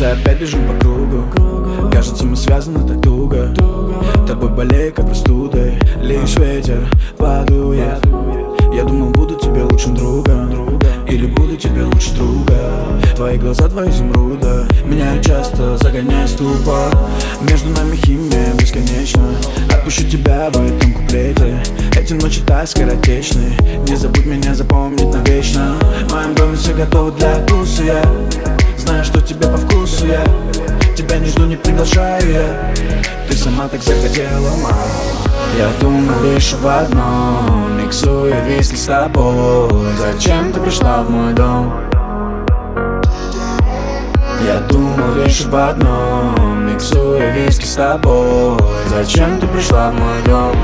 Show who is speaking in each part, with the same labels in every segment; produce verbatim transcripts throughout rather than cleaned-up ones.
Speaker 1: Кажется, опять бежим по кругу. Кажется, мы связаны так туго. Тобой болею, как простудой. Лишь ветер подует. Я думал, буду тебе лучшим другом, или буду тебе лучше друга. Твои глаза, твои изумруда меня часто загоняют в ступор. Между нами химия бесконечна. Отпущу тебя в этом куплете. Эти ночи так скоротечны. Не забудь меня запомнить навечно. В моем доме все готово для тусы. Я знаю, что тебе по вкусу. Я тебя не жду, не приглашаю я. Ты сама так захотела, мама. Я думал лишь об одном, миксуя виски с тобой. Зачем ты пришла в мой дом? Я думал лишь об одном, миксуя виски с тобой. Зачем ты пришла в мой дом?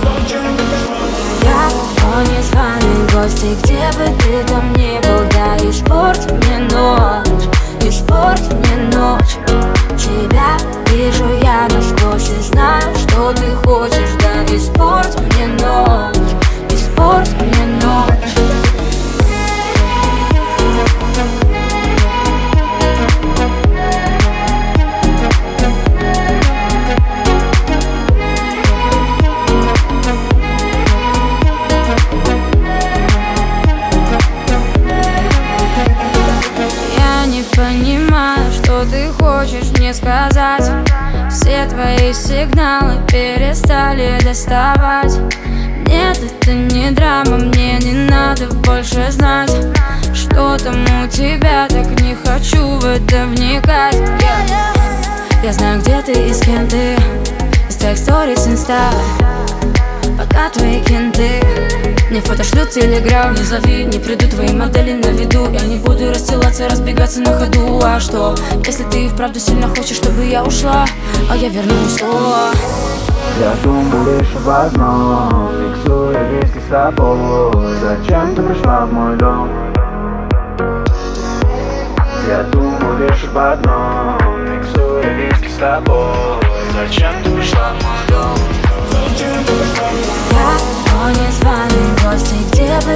Speaker 2: Я твой незваный гость, и где бы ты там ни был, да испорти мне ночь, испорти мне ночь. Тебя вижу я насквозь и знаю, что ты хочешь, да испорти мне ночь, испорти мне ночь. Понимаю, что ты хочешь мне сказать. Все твои сигналы перестали доставать. Нет, это не драма, мне не надо больше знать, что там у тебя, так не хочу в это вникать. yeah. Я знаю, где ты и с кем ты, из твоих сторис инста. Пока твои кенты мне фото шлют телеграм. Не зови, не приду твои модели на виду. Я не буду расстилаться, разбегаться на ходу. А что, если ты и вправду сильно хочешь, чтобы я ушла, а я вернусь снова?
Speaker 1: Я думал лишь об одном, миксуя виски с тобой. Зачем ты пришла в мой дом? Я думал лишь об одном, миксуя виски с тобой. Зачем ты пришла в мой дом?
Speaker 2: Я твой незваный гость, и где